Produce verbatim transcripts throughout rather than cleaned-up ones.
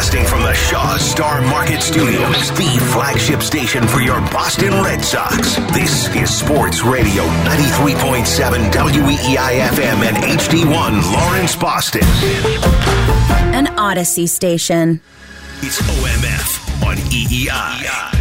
Broadcasting from the Shaw Star Market Studios, the flagship station for your Boston Red Sox. This is Sports Radio ninety-three point seven W E E I F M and H D one Lawrence, Boston. An Odyssey station. It's O M F on E E I.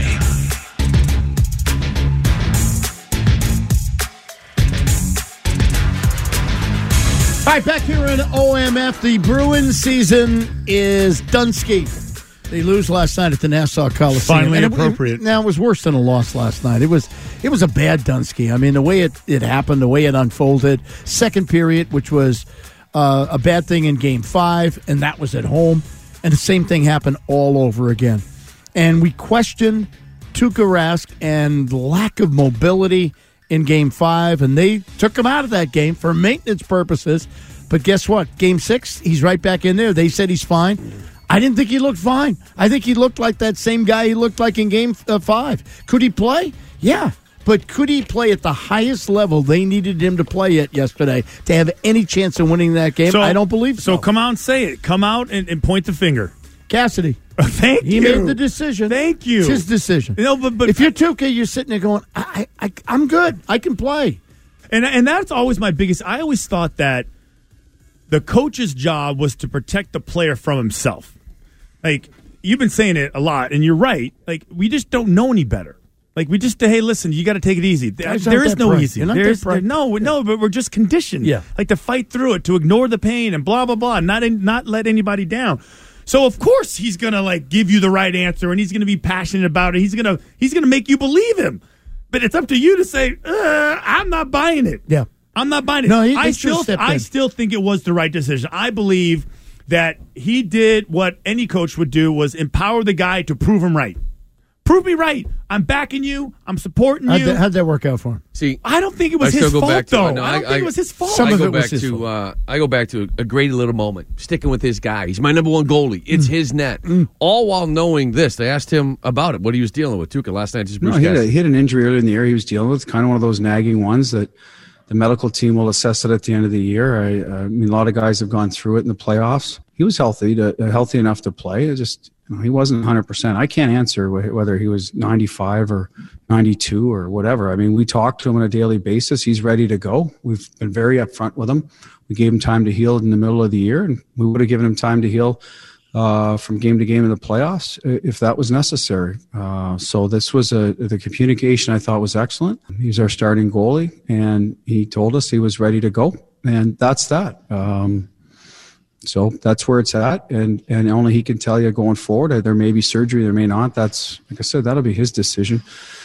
All right, back here in O M F, the Bruins season is Dunsky. They lose last night at the Nassau Coliseum. Finally and it, appropriate. It, now, it was worse than a loss last night. It was it was a bad Dunsky. I mean, the way it, it happened, the way it unfolded. Second period, which was uh, a bad thing in Game five, and that was at home. And the same thing happened all over again. And we questioned Tuukka Rask and lack of mobility in Game five, and they took him out of that game for maintenance purposes. But guess what? Game six, he's right back in there. They said he's fine. I didn't think he looked fine. I think he looked like that same guy he looked like in Game uh, five. Could he play? Yeah. But could he play at the highest level they needed him to play at yesterday to have any chance of winning that game? So, I don't believe so. So come out and say it. Come out and, and point the finger. Cassidy. Thank he you. He made the decision. Thank you. It's his decision. You know, but, but if you're Tuukka, you're sitting there going, I, I, I'm good. I can play. And and that's always my biggest. I always thought that the coach's job was to protect the player from himself. Like, you've been saying it a lot, and you're right. Like, we just don't know any better. Like, we just, hey, listen, you got to take it easy. Guys there is no bright. easy. You're not There's, that bright. no, no, but we're just conditioned. Yeah. Like, to fight through it, to ignore the pain, and blah, blah, blah, not, not let anybody down. So of course he's gonna like give you the right answer, and he's gonna be passionate about it. He's gonna he's gonna make you believe him. But it's up to you to say, uh, I'm not buying it. Yeah, I'm not buying it. No, he, I still I in. still think it was the right decision. I believe that he did what any coach would do, was empower the guy to prove him right. Prove me right. I'm backing you. I'm supporting How'd you. that, how'd that work out for him? See, I don't think it was I his go fault, back to, though. No, I don't I, think it was his fault. Some I of go it was back his to fault. uh, I go back to a great little moment, sticking with his guy. He's my number one goalie. It's Mm. his net. Mm. All while knowing this, they asked him about it, what he was dealing with. Tuukka last night. Just Bruce no, he, had a, Cassidy. he had an injury earlier in the year he was dealing with. Kind of one of those nagging ones that the medical team will assess it at the end of the year. I, uh, I mean, a lot of guys have gone through it in the playoffs. He was healthy, to, uh, healthy enough to play. It just you know, he wasn't one hundred percent. I can't answer wh- whether he was ninety-five or ninety-two or whatever. I mean, we talk to him on a daily basis. He's ready to go. We've been very upfront with him. We gave him time to heal in the middle of the year, and we would have given him time to heal uh, from game to game in the playoffs if that was necessary. Uh, so this was a the communication I thought was excellent. He's our starting goalie, and he told us he was ready to go, and that's that. Um, So that's where it's at, and, and only he can tell you going forward. There may be surgery, there may not. That's, like I said, that'll be his decision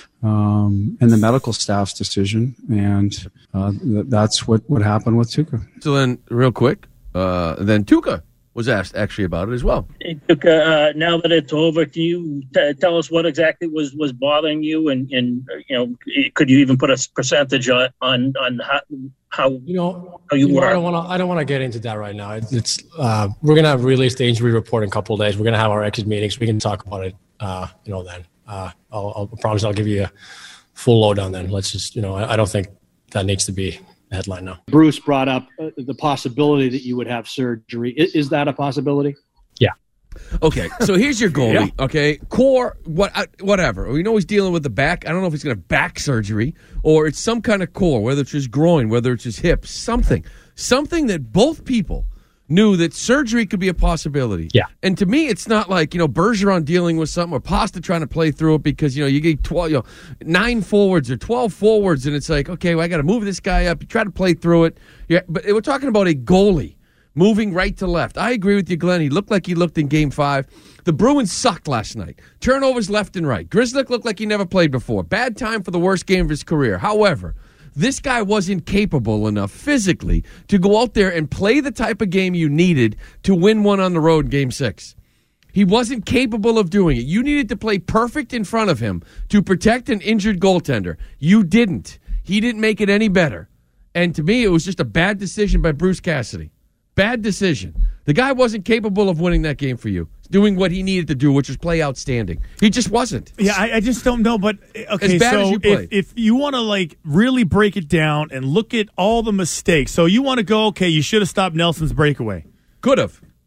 um, and the medical staff's decision, and uh, th- that's what, what happened with Tuukka. So then, real quick, uh, then Tuukka was asked actually about it as well. Hey, Tuukka, uh, now that it's over, can you t- tell us what exactly was, was bothering you, and, and you know, could you even put a percentage on on, on how, how you know how you, you know, were? I don't want to. I don't want to get into that right now. It's, it's uh, we're gonna have release the injury report in a couple of days. We're gonna have our exit meetings. We can talk about it. Uh, you know, then uh, I'll, I'll promise I'll give you a full lowdown. Then let's just you know I, I don't think that needs to be a headline now. Bruce brought up uh, the possibility that you would have surgery. Is, is that a possibility? Yeah. Okay, so here's your goalie. Yeah. Okay, core, what, whatever. We know he's dealing with the back. I don't know if he's going to have back surgery or it's some kind of core, whether it's his groin, whether it's his hip, something, something that both people knew that surgery could be a possibility. Yeah. And to me, it's not like, you know, Bergeron dealing with something or Pasta trying to play through it because, you know, you get twelve, you know, nine forwards or twelve forwards and it's like, okay, well, I got to move this guy up. You try to play through it. Yeah, but we're talking about a goalie moving right to left. I agree with you, Glenn. He looked like he looked in Game five. The Bruins sucked last night. Turnovers left and right. Grzelcyk looked like he never played before. Bad time for the worst game of his career. However, this guy wasn't capable enough physically to go out there and play the type of game you needed to win one on the road in Game six. He wasn't capable of doing it. You needed to play perfect in front of him to protect an injured goaltender. You didn't. He didn't make it any better. And to me, it was just a bad decision by Bruce Cassidy. Bad decision. The guy wasn't capable of winning that game for you, doing what he needed to do, which was play outstanding. He just wasn't. Yeah, I, I just don't know. But okay, as bad so as you if, if you want to like really break it down and look at all the mistakes, so you want to go, okay, you should have stopped Nelson's breakaway. Could have.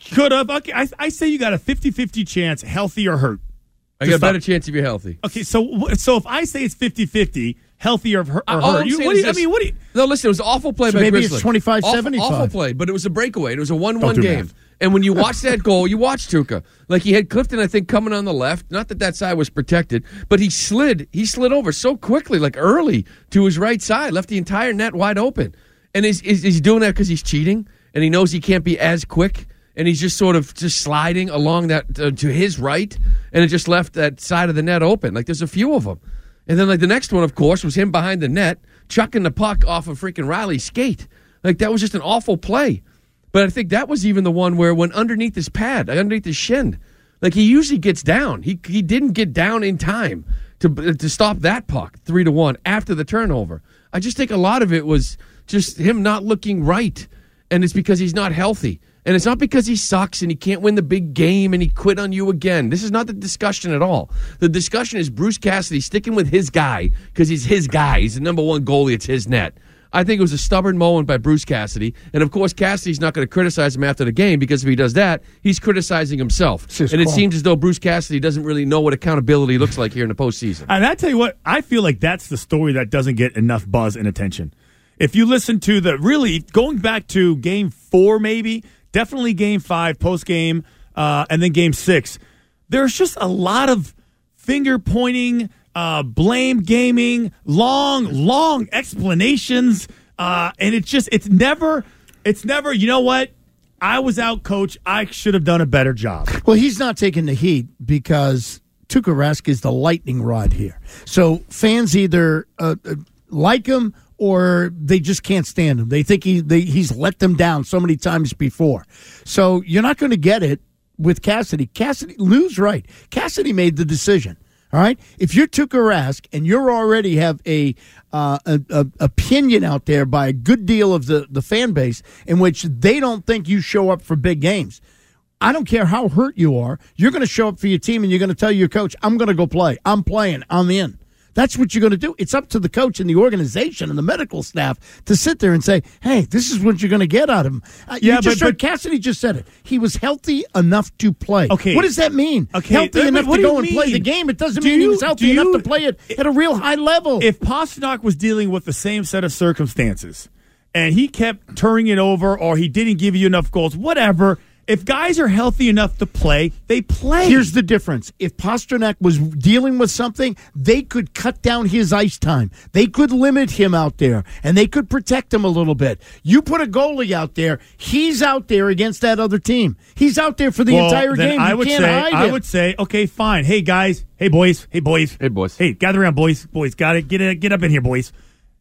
Could have. Okay, I, I say you got a fifty-fifty chance, healthy or hurt. I got a better chance if you're healthy. Okay, so so if I say it's fifty-fifty, healthy or, or All hurt, I'm you, saying what do is you, I this. mean, what do you... No, listen, it was an awful play So by maybe Grizzly. it's twenty-five Awful- seventy-five. Awful play, but it was a breakaway. It was a one-one do game. math. And when you watch that goal, you watch Tuca. Like, he had Clifton, I think, coming on the left. Not that that side was protected, but he slid. He slid over so quickly, like early, to his right side, left the entire net wide open. And is is, is he doing that because he's cheating? And he knows he can't be as quick? And he's just sort of just sliding along that uh, to his right, and it just left that side of the net open. Like, there's a few of them. And then, like, the next one, of course, was him behind the net, chucking the puck off of freaking Riley's skate. Like, that was just an awful play. But I think that was even the one where when underneath his pad, underneath his shin, like, he usually gets down. He he didn't get down in time to to stop that puck, three to one, after the turnover. I just think a lot of it was just him not looking right, and it's because he's not healthy. And it's not because he sucks and he can't win the big game and he quit on you again. This is not the discussion at all. The discussion is Bruce Cassidy sticking with his guy because he's his guy. He's the number one goalie. It's his net. I think it was a stubborn moment by Bruce Cassidy. And, of course, Cassidy's not going to criticize him after the game because if he does that, he's criticizing himself. And it call. seems as though Bruce Cassidy doesn't really know what accountability looks like here in the postseason. And I tell you what, I feel like that's the story that doesn't get enough buzz and attention. If you listen to the, really, going back to game four maybe, definitely game five, post-game, uh, and then game six, there's just a lot of finger-pointing, uh, blame gaming, long, long explanations, uh, and it's just, it's never, it's never, you know what? I was out, coach. I should have done a better job. Well, he's not taking the heat because Tuukka Rask is the lightning rod here. So fans either uh, uh, like him or they just can't stand him. They think he they, he's let them down so many times before. So you're not going to get it with Cassidy. Cassidy, Lou's right. Cassidy made the decision. All right? If you're Tuukka Rask and you already have a, uh, a, a opinion out there by a good deal of the, the fan base in which they don't think you show up for big games, I don't care how hurt you are, you're going to show up for your team and you're going to tell your coach, I'm going to go play. I'm playing. I'm in. That's what you're going to do. It's up to the coach and the organization and the medical staff to sit there and say, hey, this is what you're going to get out of him. Uh, Yeah, you just but- heard but- Cassidy just said it. He was healthy enough to play. Okay. What does that mean? Okay, Healthy but enough what to do go you and play mean? the game. It doesn't Do mean he you- was healthy do enough you- to play it at a real high level. If Pasternak was dealing with the same set of circumstances and he kept turning it over or he didn't give you enough goals, whatever, if guys are healthy enough to play, they play. Here's the difference. If Pasternak was dealing with something, they could cut down his ice time. They could limit him out there, and they could protect him a little bit. You put a goalie out there, he's out there against that other team. He's out there for the Well, entire then game. I You would can't say, hide I him. would say, okay, fine. Hey guys, hey boys, hey boys, Hey, boys. hey, gather around, boys, boys. Got it. Get it. Get up in here, boys.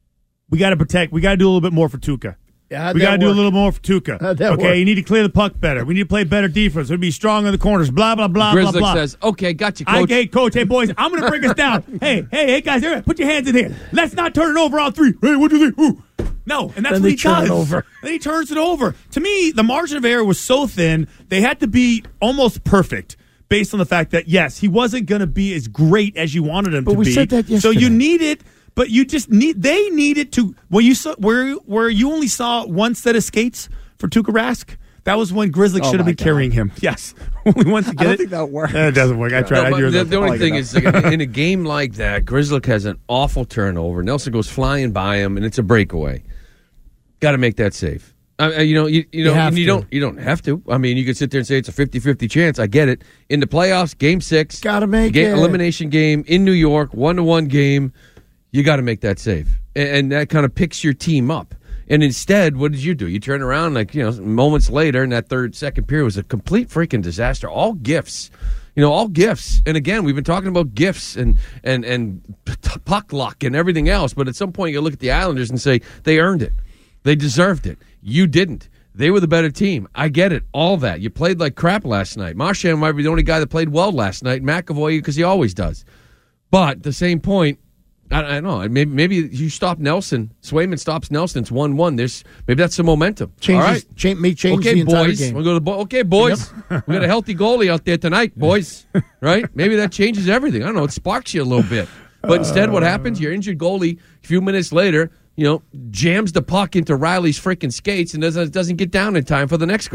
We got to protect. We got to do a little bit more for Tuukka. Yeah, we that got to do a worked. little more for Tuukka. Uh, that okay, worked. you need to clear the puck better. We need to play better defense. We'd be strong in the corners. Blah blah blah Grizzly blah blah. says, okay, got you, I, coach. hey, coach, hey, boys, I'm going to bring us down. Hey, hey, hey, guys, there, put your hands in here. Let's not turn it over on three. Hey, what do you think? Ooh. No, and that's Then what they he turn it does. over. Then he turns it over. To me, the margin of error was so thin, they had to be almost perfect based on the fact that, yes, he wasn't going to be as great as you wanted him But to we be. said that So you yesterday. need it, but you just need, they needed to, well, you saw, where, where you only saw one set of skates for Tuukka Rask, that was when Grizzly Oh should have my been God. carrying him. Yes. Only once to get I don't it. think that works. Eh, It doesn't work. I tried. No, I but do the, it. the only like thing it is, like, in a game like that, Grizzlick has an awful turnover. Nelson goes flying by him, and it's a breakaway. Got to make that save. Uh, you know, you, you know, have and you to. don't, you don't have to. I mean, you could sit there and say it's a fifty-fifty chance. I get it. In the playoffs, Game Six, Gotta make game, it. elimination game in New York, one to one game. You got to make that save, and, and that kind of picks your team up. And instead, what did you do? You turn around, like, you know, moments later, and that third, second period was a complete freaking disaster. All gifts. You know, all gifts. And again, we've been talking about gifts and and and puck luck and everything else. But at some point, you look at the Islanders and say they earned it, they deserved it. You didn't. They were the better team. I get it. All that. You played like crap last night. Marchand might be the only guy that played well last night. McAvoy, because he always does. But at the same point, I, I don't know. Maybe maybe you stop Nelson. Swayman stops Nelson. It's one one. There's maybe that's some momentum. Changes, All right. cha- may change Okay, the entire boys. game. We'll go to bo- okay, boys. We got a healthy goalie out there tonight, boys. Right? Maybe that changes everything. I don't know. It sparks you a little bit. But instead, what happens? Your injured goalie, a few minutes later, you know, jams the puck into Riley's freaking skates and doesn't doesn't get down in time for the next goal.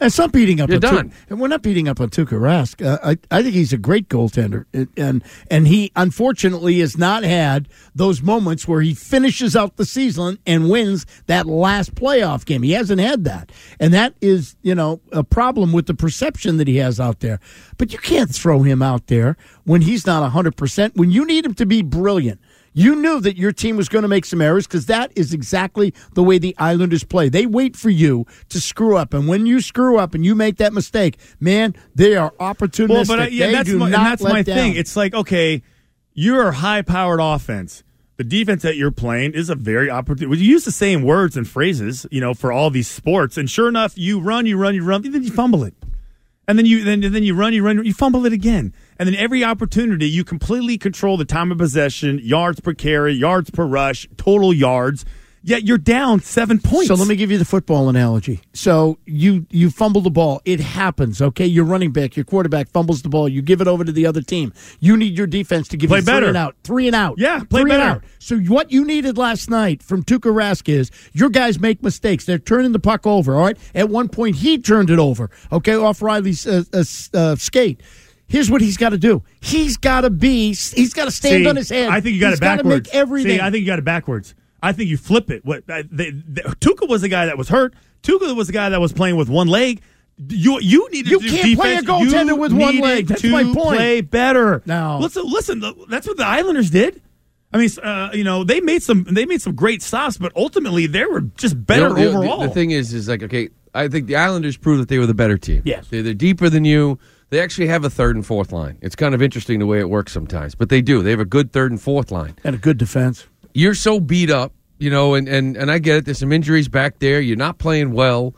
It's not beating up You're on done. Tuukka. And we're not beating up on Tuukka Rask. Uh, I, I think he's a great goaltender. And and he, unfortunately, has not had those moments where he finishes out the season and wins that last playoff game. He hasn't had that. And that is, you know, a problem with the perception that he has out there. But you can't throw him out there when he's not one hundred percent, when you need him to be brilliant. You knew that your team was going to make some errors because that is exactly the way the Islanders play. They wait for you to screw up, and when you screw up and you make that mistake, man, they are opportunistic. Well, but uh, yeah, they that's do my, not and that's let my down. thing. It's like, okay, you're a high-powered offense. The defense that you're playing is a very opportune. We use the same words and phrases, you know, for all these sports, and sure enough, you run, you run, you run, and then you fumble it. And then you then then you run, you run, you fumble it again. And then every opportunity, you completely control the time of possession, yards per carry, yards per rush, total yards. Yet you're down seven points. So let me give you the football analogy. So you you fumble the ball. It happens, okay? Your running back, your quarterback fumbles the ball. You give it over to the other team. You need your defense to give Play you three better. and out. Three and out. Yeah, play three and better. out. So what you needed last night from Tuukka Rask is your guys make mistakes. They're turning the puck over, all right? At one point, he turned it over, okay, off Riley's uh, uh, uh, skate. Here's what he's got to do. He's got to be, he's got to stand See, on his head. I think you got he's it backwards. He's got to make everything. See, I think you got it backwards. I think you flip it. What I, they, they, Tuukka was the guy that was hurt. Tuukka was the guy that was playing with one leg. You you need to You do can't defense. play a goaltender You with one needed leg. That's to my point. Play better. No. listen, listen. That's what the Islanders did. I mean, uh, you know, they made some they made some great stops, but ultimately they were just better You know, the- overall. The, the thing is, is like, okay, I think the Islanders proved that they were the better team. Yes. They're, they're deeper than you. They actually have a third and fourth line. It's kind of interesting the way it works sometimes, but they do. They have a good third and fourth line. And a good defense. You're so beat up, you know, and, and, and I get it. There's some injuries back there. You're not playing well.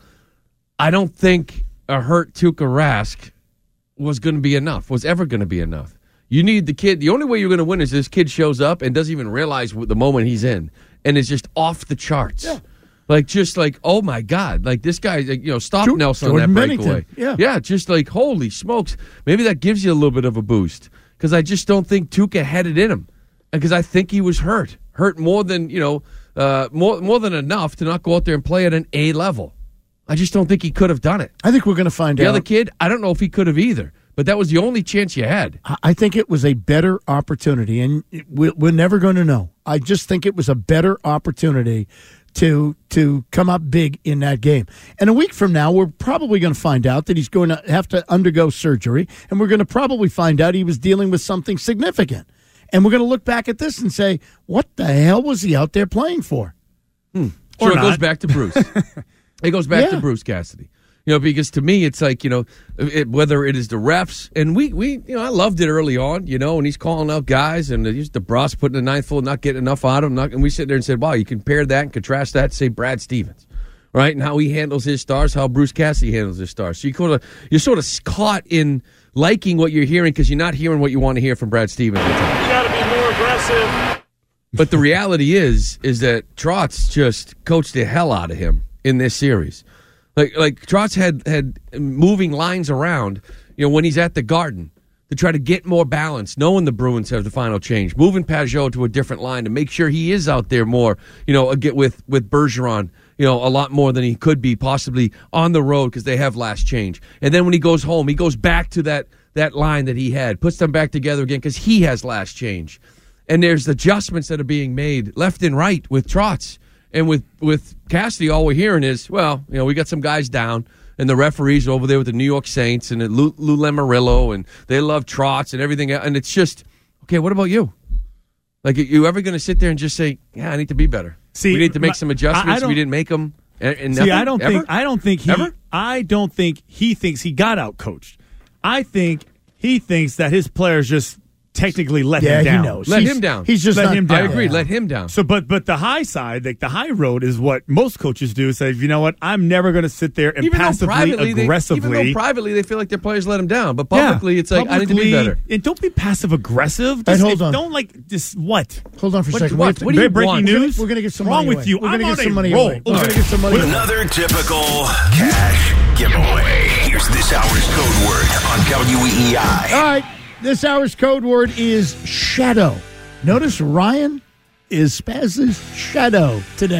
I don't think a hurt Tuukka Rask was going to be enough, was ever going to be enough. You need the kid. The only way you're going to win is this kid shows up and doesn't even realize what the moment he's in and is just off the charts. Yeah. Like, just like, oh, my God. Like, this guy, like, you know, stop Jo- Nelson Jordan on that Bennington. breakaway. Yeah. Yeah, just like, holy smokes. Maybe that gives you a little bit of a boost because I just don't think Tuukka had it in him because I think he was hurt. Hurt more than, you know, uh, more, more than enough to not go out there and play at an A level. I just don't think he could have done it. I think we're going to find The out. other kid, I don't know if he could have either, but that was the only chance you had. I- I think it was a better opportunity, and it- we- we're never going to know. I just think it was a better opportunity to to come up big in that game. And a week from now, we're probably going to find out that he's going to have to undergo surgery, and we're going to probably find out he was dealing with something significant. And we're going to look back at this and say, what the hell was he out there playing for? Hmm. Or So it not. goes back to Bruce. It goes back Yeah. to Bruce Cassidy. You know, because to me, it's like, you know, it, whether it is the refs, and we, we, you know, I loved it early on, you know, and he's calling out guys, and he's DeBrus putting the ninth full, not getting enough out of him. Not, and we sit there and said, wow, you compare that and contrast that to, say, Brad Stevens, right? And how he handles his stars, how Bruce Cassidy handles his stars. So you sort of, you're sort of caught in liking what you're hearing because you're not hearing what you want to hear from Brad Stevens. You got to be more aggressive. But the reality is, is that Trotz just coached the hell out of him in this series. Like, like Trotz had had moving lines around, you know, when he's at the Garden to try to get more balance, knowing the Bruins have the final change, moving Pajot to a different line to make sure he is out there more, you know, get with with Bergeron, you know, a lot more than he could be possibly on the road because they have last change. And then when he goes home, he goes back to that that line that he had, puts them back together again because he has last change. And there's adjustments that are being made left and right with Trotz. And with, with Cassidy, all we're hearing is, well, you know, we got some guys down, and the referees are over there with the New York Saints and Lou, Lou Lamoriello, and they love Trotz and everything. And it's just, okay, what about you? Like, are you ever going to sit there and just say, yeah, I need to be better? See, we need to make my- some adjustments. I- I don't- we didn't make them. And, and See, nothing? I don't Ever? think I don't think he Ever? I don't think he thinks he got out coached. I think he thinks that his players just technically let Yeah, him he down. knows. Let He's- him down. He's just Let not, him I down. agree. Yeah. Let him down. So, but but the high side, like the high road, is what most coaches do. Say, you know what, I'm never going to sit there and Even though passively, privately, they, aggressively. even though privately they feel like their players let them down, but Yeah, publicly it's like I need to be publicly, better. And don't be passive aggressive. And Just, hold if- on. Don't like just what. Hold on for a What- second. what- We- what do you breaking want? news? We're going to get some wrong money with away. you. We're I'm going to on get a some money roll. away. We're going to get some money away. Another typical cash giveaway. Here's this hour's code word on W E I. All right. This hour's code word is shadow. Notice Ryan is Spaz's shadow today.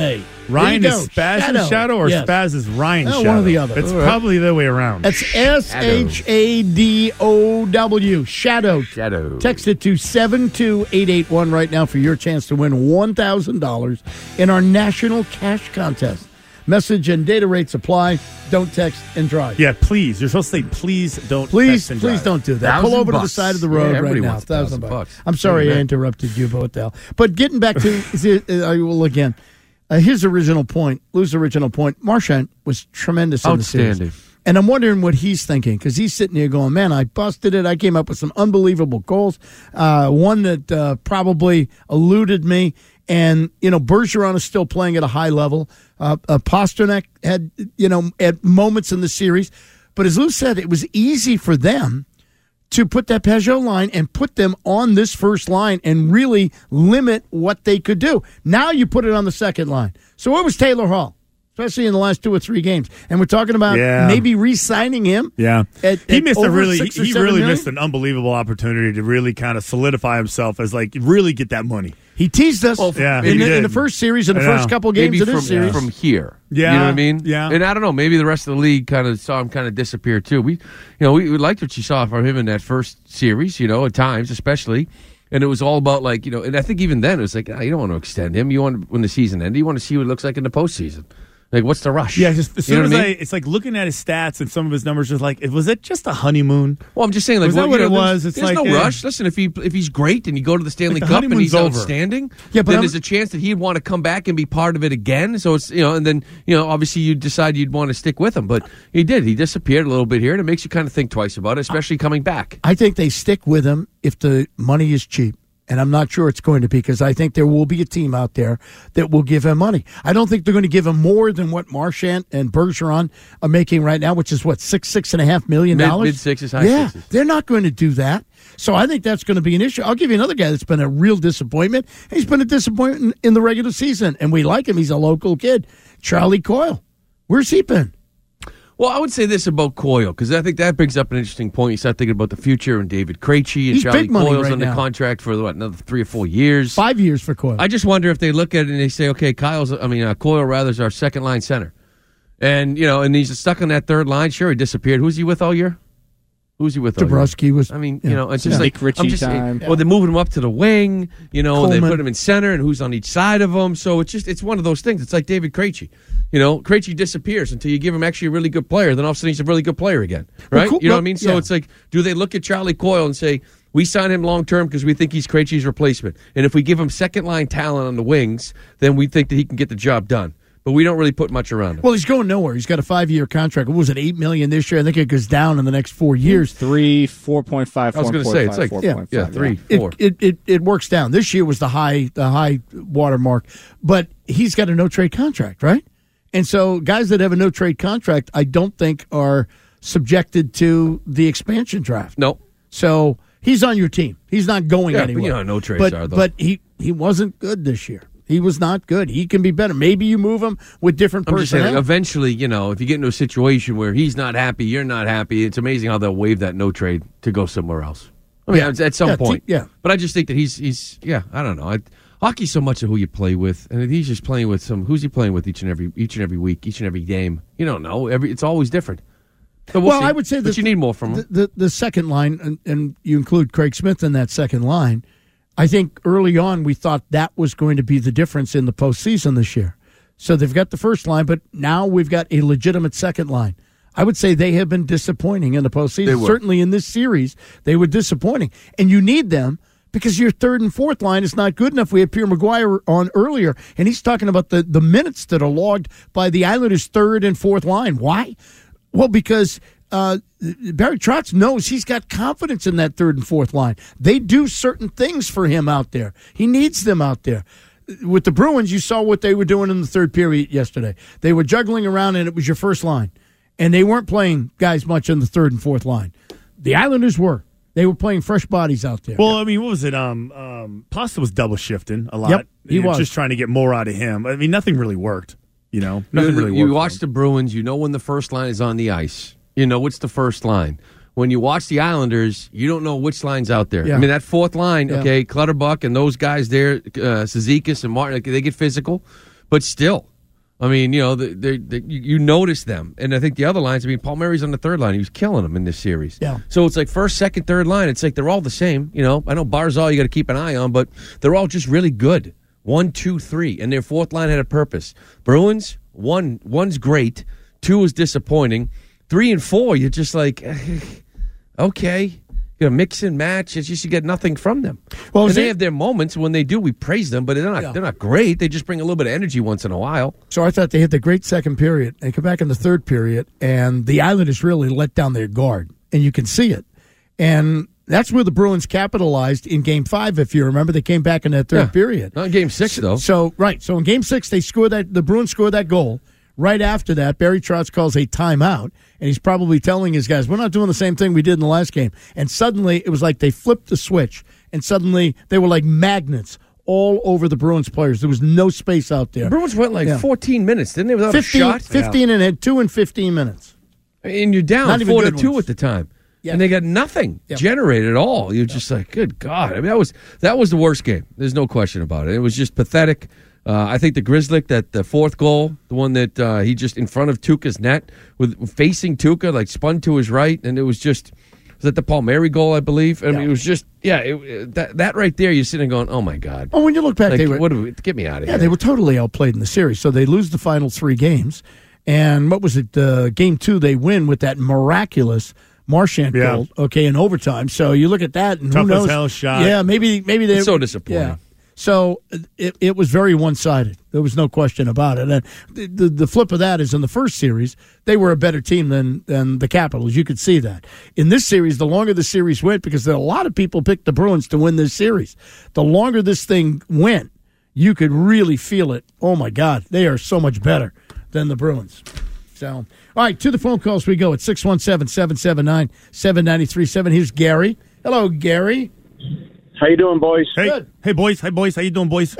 Ryan There is you go. Spaz's Shadow. shadow, or Yes. Spaz is Ryan's No, shadow? one or the other. It's All right. probably the other way around. That's S H A D O W. Shadow. Shadow. Text it to seven two eight eight one right now for your chance to win one thousand dollars in our national cash contest. Message and data rates apply. Don't text and drive. Yeah, please. You're supposed to say, please don't Please, text and please drive. don't do that. Thousand Pull over to the bucks. side of the Yeah, road everybody right now. wants a Thousand thousand bucks. bucks. I'm sorry Amen. I interrupted you, Botel. But getting back to, uh, I will again, uh, his original point, Lou's original point, Marchand was tremendous in the series. Outstanding. And I'm wondering what he's thinking, because he's sitting here going, man, I busted it. I came up with some unbelievable goals, uh, one that uh, probably eluded me. And, you know, Bergeron is still playing at a high level. Uh, uh, Pasternak had, you know, at moments in the series. But as Lou said, it was easy for them to put that Peugeot line and put them on this first line and really limit what they could do. Now you put it on the second line. So it was Taylor Hall, especially in the last two or three games. And we're talking about Yeah. maybe re-signing him. Yeah, At, he at missed a over really six or he seven really million. missed an unbelievable opportunity to really kind of solidify himself as like really get that money. He teased us Yeah, in, he the, did. in the first series, in the I first know. couple games Maybe of this from, series. from here. Yeah, You know what I mean? yeah. And I don't know, maybe the rest of the league kind of saw him kind of disappear too. We, you know, we, we liked what you saw from him in that first series, you know, at times especially. And it was all about like, you know, and I think even then it was like, ah, you don't want to extend him. You want, when the season ended, you want to see what it looks like in the postseason. Like, what's the rush? Yeah, just as You soon know as what I, I mean? it's like looking at his stats and some of his numbers, just like, was it just a honeymoon? Well, I'm just saying, like, Was that well, what you it know, was? There's, It's there's like, no uh, rush. Listen, if he if he's great and you go to the Stanley the Cup and he's honeymoon's over. outstanding, Yeah, but then I'm- there's a chance that he'd want to come back and be part of it again. So it's, you know, and then, you know, obviously you decide you'd want to stick with him. But he did. He disappeared a little bit here, and it makes you kind of think twice about it, especially coming back. I think they stick with him if the money is cheap. And I'm not sure it's going to be, because I think there will be a team out there that will give him money. I don't think they're going to give him more than what Marchand and Bergeron are making right now, which is what, six, six and a half million Mid- dollars? mid sixes, high yeah, sixes. they're not going to do that. So I think that's going to be an issue. I'll give you another guy that's been a real disappointment. He's been a disappointment in the regular season, and we like him. He's a local kid. Charlie Coyle. Where's he been? Well, I would say this about Coyle, because I think that brings up an interesting point. You start thinking about the future and David Krejci and He's Charlie big money Coyle's right under now. contract for, what, another three or four years? Five years for Coyle. I just wonder if they look at it and they say, okay, Kyle's, I mean, uh, Coyle rather is our second line center. And, you know, and he's stuck on that third line. Sure, he disappeared. Who's he with all year? Who's he with all year? Dabrowski was. I mean, yeah. you know, it's just Yeah. like, Nick Ritchie I'm just, time. well, they're moving him up to the wing, you know, they Coleman. put him in center and who's on each side of him. So it's just, it's one of those things. It's like David Krejci. You know, Krejci disappears until you give him actually a really good player. Then all of a sudden he's a really good player again. Well, Right? cool. You know Well, what I mean? So yeah. it's like, do they look at Charlie Coyle and say, we sign him long term because we think he's Krejci's replacement. And if we give him second line talent on the wings, then we think that he can get the job done. But we don't really put much around him. Well, he's going nowhere. He's got a five-year contract. What was it, eight million this year? I think it goes down in the next four years. Three, four point five. I was going to say, it's like, Yeah. yeah, three, It, four. it it it works down. This year was the high the high watermark, but he's got a no trade contract, right? And so guys that have a no trade contract, I don't think are subjected to the expansion draft. No. So he's on your team. He's not going Yeah, but anywhere. you know how no trades but, are, though. But he he wasn't good this year. He was not good. He can be better. Maybe you move him with different I'm just saying, personnel. like, eventually, you know, if you get into a situation where he's not happy, you're not happy, it's amazing how they'll waive that no trade to go somewhere else. I mean, Yeah. at- at some Yeah, point. te- yeah. But I just think that he's, he's yeah, I don't know. I, hockey's so much of who you play with, and he's just playing with some, who's he playing with each and every each and every week, each and every game? You don't know. Every It's always different. So we'll well, see. I would say but that you need more from the, him. the the second line, and, and you include Craig Smith in that second line. I think early on we thought that was going to be the difference in the postseason this year. So they've got the first line, but now we've got a legitimate second line. I would say they have been disappointing in the They postseason. were. Certainly in this series, they were disappointing. And you need them because your third and fourth line is not good enough. We had Pierre Maguire on earlier, and he's talking about the, the minutes that are logged by the Islanders' third and fourth line. Why? Well, because uh, Barry Trotz knows he's got confidence in that third and fourth line. They do certain things for him out there. He needs them out there. With the Bruins, you saw what they were doing in the third period yesterday. They were juggling around, and it was your first line. And they weren't playing guys much in the third and fourth line. The Islanders were. They were playing fresh bodies out there. Well, I mean, what was it? Um, um, Pasta was double shifting a lot. Yep, he You know, was. just trying to get more out of him. I mean, nothing really worked. You know, nothing you, really worked. you for watch him. the Bruins, you know when the first line is on the ice. You know what's the first line. When you watch the Islanders, you don't know which line's out there. Yeah. I mean, that fourth line, Yeah. okay, Clutterbuck and those guys there, uh, Cizikas and Martin, like, they get physical, but still, I mean, you know, the, the, the, you, you notice them. And I think the other lines, I mean, Palmieri's on the third line. He was killing them in this series. Yeah. So it's like first, second, third line. It's like they're all the same. You know, I know Barzal you got to keep an eye on, but they're all just really good. One, two, three. And their fourth line had a purpose. Bruins, one, one's great. Two is disappointing. Three and four, you're just like, okay. You know, mix and match. It's just you get nothing from them. Well, and they it, have their moments. When they do, we praise them, but they're not. Yeah. They're not great. They just bring a little bit of energy once in a while. So I thought they hit the great second period. They come back in the third period, and the Islanders really let down their guard, and you can see it. And that's where the Bruins capitalized in Game Five. If you remember, they came back in that third yeah. period. Not in Game Six though. So right. So in Game Six, they scored that. The Bruins scored that goal. Right after that, Barry Trotz calls a timeout, and he's probably telling his guys, we're not doing the same thing we did in the last game. And suddenly, it was like they flipped the switch, and suddenly they were like magnets all over the Bruins players. There was no space out there. The Bruins went like yeah. fourteen minutes, didn't they, without fifteen, a shot? fifteen yeah. and had two in fifteen minutes. And you're down four to two at the time. Yeah. And they got nothing yep. generated at all. You're yep. just like, good God. I mean, that was that was the worst game. There's no question about it. It was just pathetic. Uh, I think the Grizzlick, that the fourth goal, the one that uh, he just in front of Tuukka's net, with facing Tuukka, like spun to his right, and it was just, was that the Palmieri goal, I believe? I yeah. mean, it was just, yeah, it, it, that that right there, you're sitting going, oh my God. Oh, when you look back, like, they were, what do we, get me out of yeah, here. They were totally outplayed in the series, so they lose the final three games. And what was it, uh, game two, they win with that miraculous Marchand yeah. goal, okay, in overtime. So you look at that, and Tough who knows? as hell shot. Yeah, maybe, maybe they. It's so disappointing. Yeah. So it it was very one-sided. There was no question about it. And the, the the flip of that is in the first series, they were a better team than than the Capitals. You could see that. In this series, the longer the series went, because there, a lot of people picked the Bruins to win this series, the longer this thing went, you could really feel it. Oh, my God, they are so much better than the Bruins. So, all right, to the phone calls we go at six one seven, seven seven nine, seven nine three seven. Here's Gary. Hello, Gary. How you doing, boys? Hey, Good. hey, boys. Hey, boys. How you doing, boys?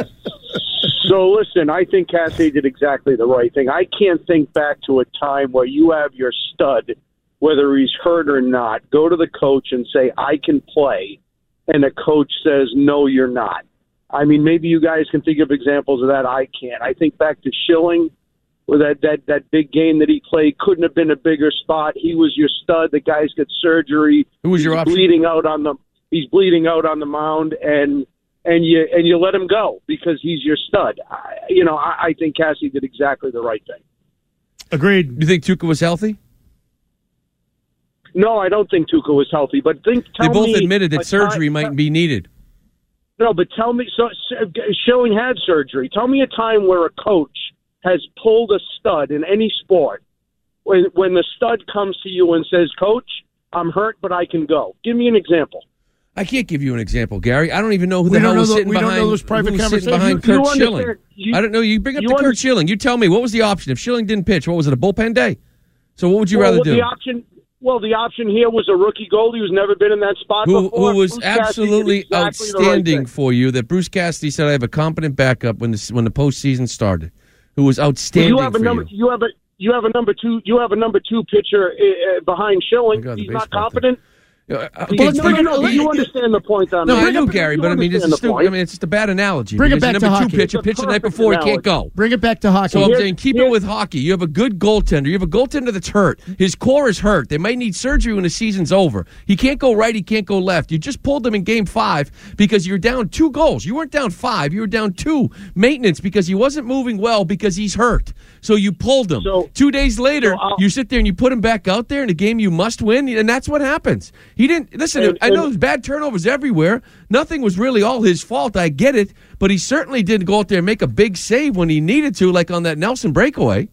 So, listen, I think Cassidy did exactly the right thing. I can't think back to a time where you have your stud, whether he's hurt or not, go to the coach and say, I can play, and the coach says, no, you're not. I mean, maybe you guys can think of examples of that. I can't. I think back to Schilling, with that, that, that big game that he played, couldn't have been a bigger spot. He was your stud. The guy's got surgery. Who was your option? Bleeding out on the He's bleeding out on the mound, and and you and you let him go because he's your stud. I, you know, I, I think Cassie did exactly the right thing. Agreed. You think Tuukka was healthy? No, I don't think Tuukka was healthy. But think they both me admitted that surgery time, might be needed. No, but tell me. So, so Schilling had surgery. Tell me a time where a coach has pulled a stud in any sport when when the stud comes to you and says, "Coach, I'm hurt, but I can go." Give me an example. I can't give you an example, Gary. I don't even know who the we hell was the, sitting we behind. Don't know those private who was sitting behind you, Kurt you Schilling. You, I don't know. You bring up you to under- Kurt Schilling. You tell me, what was the option if Schilling didn't pitch? What was it? A bullpen day? So what would you well, rather do? The option. Well, the option here was a rookie goalie who's never been in that spot who, before. Who was Bruce absolutely exactly outstanding right for you. That Bruce Cassidy said, "I have a competent backup when the when the postseason started." Who was outstanding well, you have a for number, you? You have a you have a number two. You have a number two pitcher uh, behind Schilling. He's not competent. Uh, okay, you, no, no, no, you understand the point on no, that. No, I know, Gary, but I mean, it's just, I mean, it's just a bad analogy. Bring it back to number hockey. two pitcher, pitch the night before, he can't go. Bring it back to hockey. So I'm Here's, saying keep it with hockey. You have a good goaltender. You have a goaltender that's hurt. His core is hurt. They might need surgery when the season's over. He can't go right. He can't go left. You just pulled him in game five because you're down two goals. You weren't down five. You were down two. Maintenance because he wasn't moving well because he's hurt. So you pulled him. So, Two days later, so you sit there and you put him back out there in a game you must win, and that's what happens. He didn't listen. And, I know and, there's bad turnovers everywhere. Nothing was really all his fault. I get it, but he certainly didn't go out there and make a big save when he needed to, like on that Nelson breakaway.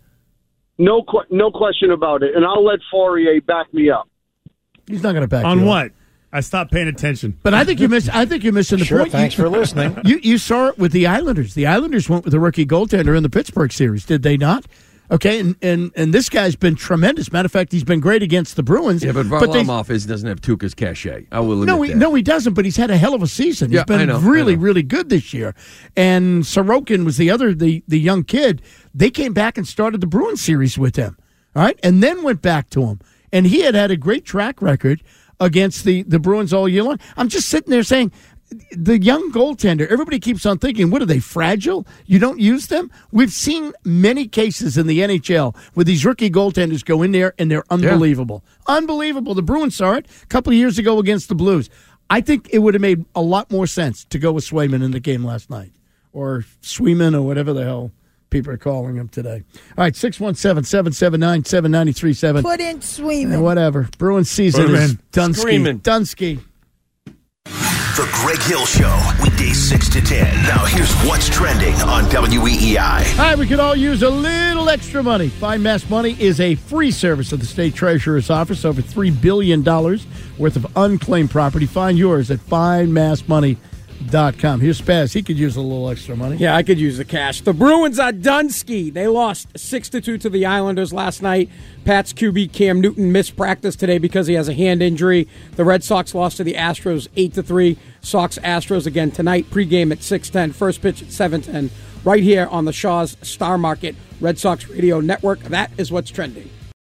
No, no question about it. And I'll let Fourier back me up. He's not going to back on you what? Up. I stopped paying attention. But I think you miss. I think you're missing the sure, point. Thanks you, for listening. You you saw it with the Islanders. The Islanders went with a rookie goaltender in the Pittsburgh series, did they not? Okay, and, and, and this guy's been tremendous. Matter of fact, he's been great against the Bruins. Yeah, but Varlamov but is, doesn't have Tuukka's cachet. I will admit no, he, that. no, he doesn't. But he's had a hell of a season. He's yeah, been I know, really, I know. really good this year. And Sorokin was the other, the the young kid. They came back and started the Bruins series with him. All right, and then went back to him. And he had had a great track record against the, the Bruins all year long. I'm just sitting there saying, the young goaltender, everybody keeps on thinking, what are they, fragile? You don't use them? We've seen many cases in the N H L where these rookie goaltenders go in there and they're unbelievable. Yeah. Unbelievable. The Bruins saw it a couple of years ago against the Blues. I think it would have made a lot more sense to go with Swayman in the game last night. Or Swayman or whatever the hell people are calling him today. All right, six one seven, seven seven nine, seven nine three seven. Put in Swayman. Whatever. Bruins season is Dunsky. Dunsky. The Greg Hill Show, weekdays six to ten. Now here's what's trending on W E E I. All right, we could all use a little extra money. Find Mass Money is a free service of the State Treasurer's Office. Over three billion dollars worth of unclaimed property. Find yours at find mass money dot com. Here's Spaz. He could use a little extra money. Yeah, I could use the cash. The Bruins are Dunsky. They lost six to two to the Islanders last night. Pats Q B Cam Newton missed practice today because he has a hand injury. The Red Sox lost to the Astros eight to three. Sox Astros again tonight. Pregame at six ten. First pitch at seven ten. Right here on the Shaw's Star Market Red Sox Radio Network. That is what's trending.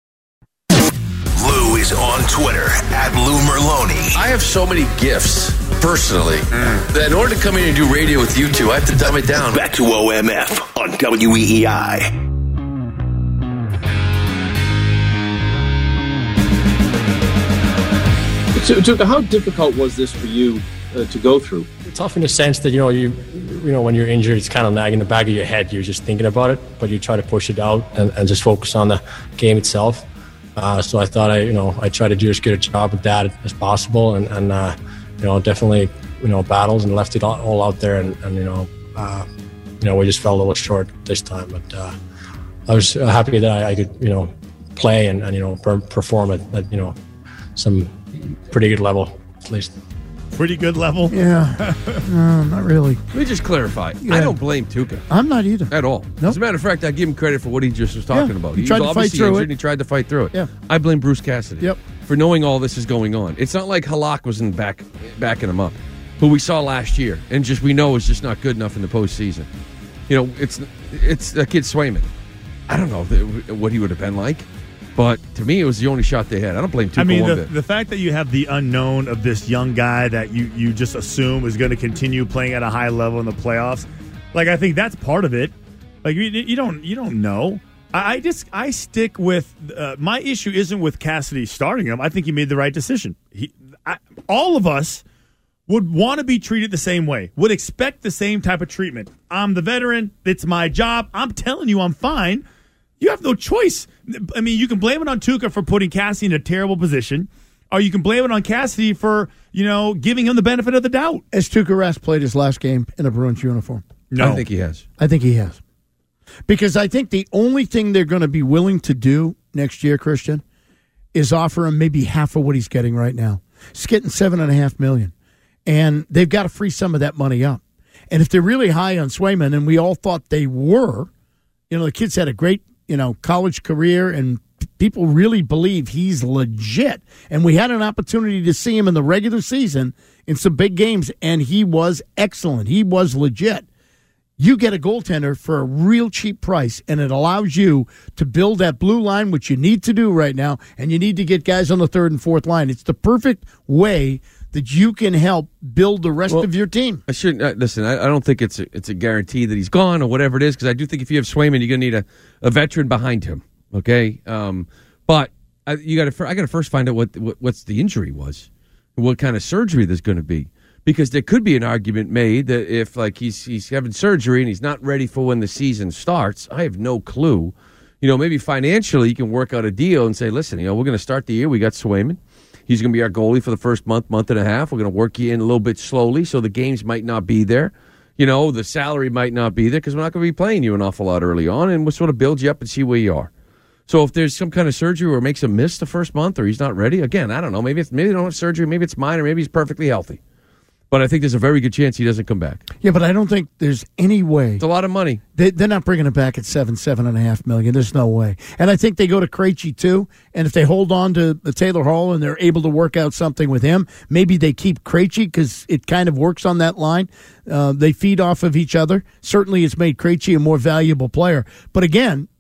Lou is on Twitter at Lou Merloni. I have so many gifts, personally, mm. that in order to come in and do radio with you two, I have to dumb it down. Back to O M F on W E E I. So, Tuukka, how difficult was this for you uh, to go through? It's tough in the sense that, you know, you you know, when you're injured, it's kind of nagging in the back of your head. You're just thinking about it, but you try to push it out and, and just focus on the game itself. Uh, so I thought I, you know, I tried to do as good a job with that as possible, and, and uh, you know, definitely, you know, battles and left it all, all out there, and, and you know, uh, you know, we just fell a little short this time. But uh, I was happy that I, I could, you know, play and, and you know, per- perform at, at, you know, some pretty good level, at least. Pretty good level? Yeah. No, not really. Let me just clarify. Yeah. I don't blame Tuukka. I'm not either. At all. Nope. As a matter of fact, I give him credit for what he just was talking yeah. about. He, he tried was to obviously fight through injured it. and he tried to fight through it. Yeah. I blame Bruce Cassidy yep. for knowing all this is going on. It's not like Halak was in back, backing him up, who we saw last year, and just we know is just not good enough in the postseason. You know, it's it's the kid Swayman. I don't know what he would have been like. But to me, it was the only shot they had. I don't blame Tuukka I mean, one the, bit. the fact that you have the unknown of this young guy that you, you just assume is going to continue playing at a high level in the playoffs, like I think that's part of it. Like you, you don't you don't know. I, I just I stick with uh, my issue isn't with Cassidy starting him. I think he made the right decision. He, I, all of us would want to be treated the same way. Would expect the same type of treatment. I'm the veteran. It's my job. I'm telling you, I'm fine. You have no choice. I mean, you can blame it on Tuukka for putting Cassidy in a terrible position, or you can blame it on Cassidy for, you know, giving him the benefit of the doubt. Has Tuukka Rask played his last game in a Bruins uniform? No. I think he has. I think he has. Because I think the only thing they're going to be willing to do next year, Christian, is offer him maybe half of what he's getting right now. He's getting seven and a half million. And they've got to free some of that money up. And if they're really high on Swayman, and we all thought they were, you know, the kid's had a great, you know, college career, and people really believe he's legit. And we had an opportunity to see him in the regular season in some big games, and he was excellent. He was legit. You get a goaltender for a real cheap price, and it allows you to build that blue line, which you need to do right now, and you need to get guys on the third and fourth line. It's the perfect way that you can help build the rest well, of your team. I shouldn't uh, listen. I, I don't think it's a, it's a guarantee that he's gone or whatever it is, because I do think if you have Swayman, you're going to need a, a veteran behind him. Okay, um, but I, you got to I got to first find out what, what what's the injury was, what kind of surgery there's going to be, because there could be an argument made that if like he's he's having surgery and he's not ready for when the season starts. I have no clue. You know, maybe financially you can work out a deal and say, listen, you know, we're going to start the year. We got Swayman. He's going to be our goalie for the first month, month and a half. We're going to work you in a little bit slowly, so the games might not be there. You know, the salary might not be there because we're not going to be playing you an awful lot early on, and we'll sort of build you up and see where you are. So if there's some kind of surgery where it makes him miss the first month or he's not ready, again, I don't know. Maybe it's, maybe they don't have surgery. Maybe it's minor. Maybe he's perfectly healthy. But I think there's a very good chance he doesn't come back. Yeah, but I don't think there's any way. It's a lot of money. They, they're not bringing it back at seven, seven and a half million. There's no way. And I think they go to Krejci too. And if they hold on to the Taylor Hall and they're able to work out something with him, maybe they keep Krejci because it kind of works on that line. Uh, they feed off of each other. Certainly, it's made Krejci a more valuable player. But again,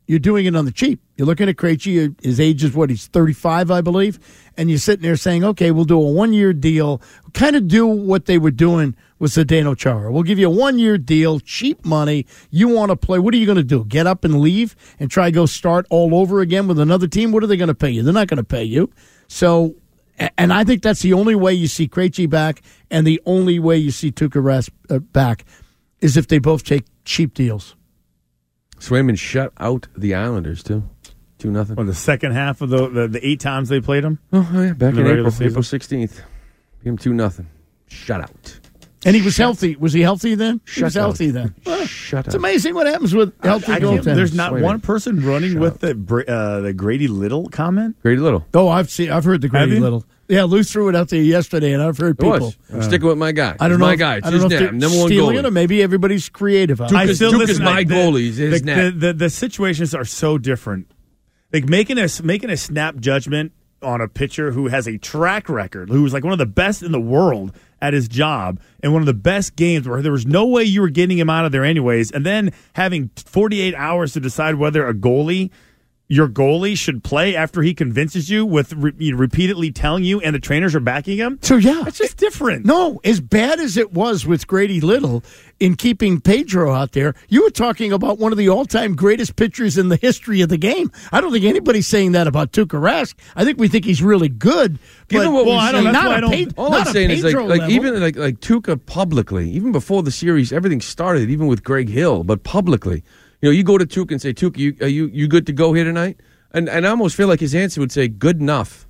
You're doing it on the cheap. You're looking at Krejci. His age is what? He's thirty-five, I believe. And you're sitting there saying, okay, we'll do a one-year deal. Kind of do what they were doing with Zdeno Chara. We'll give you a one-year deal, cheap money. You want to play. What are you going to do? Get up and leave and try to go start all over again with another team? What are they going to pay you? They're not going to pay you. So, and I think that's the only way you see Krejci back, and the only way you see Tuukka Rask uh, back is if they both take cheap deals. Swayman shut out the Islanders, too. two nothing. Well, the second half of the, the the eight times they played them? Oh, yeah, back in, in April, season? April sixteenth. Beat him two nothing. Shut out. And he was shut. healthy. Was he healthy then? Shut he was out. healthy then. Well, shut it's out. amazing what happens with healthy I, I goaltenders. There's not Swayman. one person running Shut with the uh, the Grady Little comment? Grady Little. Oh, I've seen. I've heard the Grady Little. Yeah, Lou threw it out there yesterday, and I've heard people. It was. I'm uh, sticking with my guy. I don't He's know. my if, guy. It's I don't his know if name. they're Number one stealing goalie. it, or maybe everybody's creative. Out I still Duke listen, is my like, goalie. He's the, his the, net. the, the, the situations are so different. Like making a making a snap judgment on a pitcher who has a track record, who's like one of the best in the world at his job, and one of the best games where there was no way you were getting him out of there anyways, and then having forty-eight hours to decide whether a goalie, your goalie, should play after he convinces you with re- repeatedly telling you and the trainers are backing him. So, yeah. It's just different. No, as bad as it was with Grady Little in keeping Pedro out there, you were talking about one of the all-time greatest pitchers in the history of the game. I don't think anybody's saying that about Tuukka Rask. I think we think he's really good. Given But, what well, we've I don't, seen- not That's why a I don't- Pedro, All not I'm a saying is like, Pedro like level. even like like Tuukka publicly, even before the series, everything started, even with Greg Hill, but publicly, you know, you go to Tuukka and say, Tuukka, you, are you you good to go here tonight? And and I almost feel like his answer would say, good enough.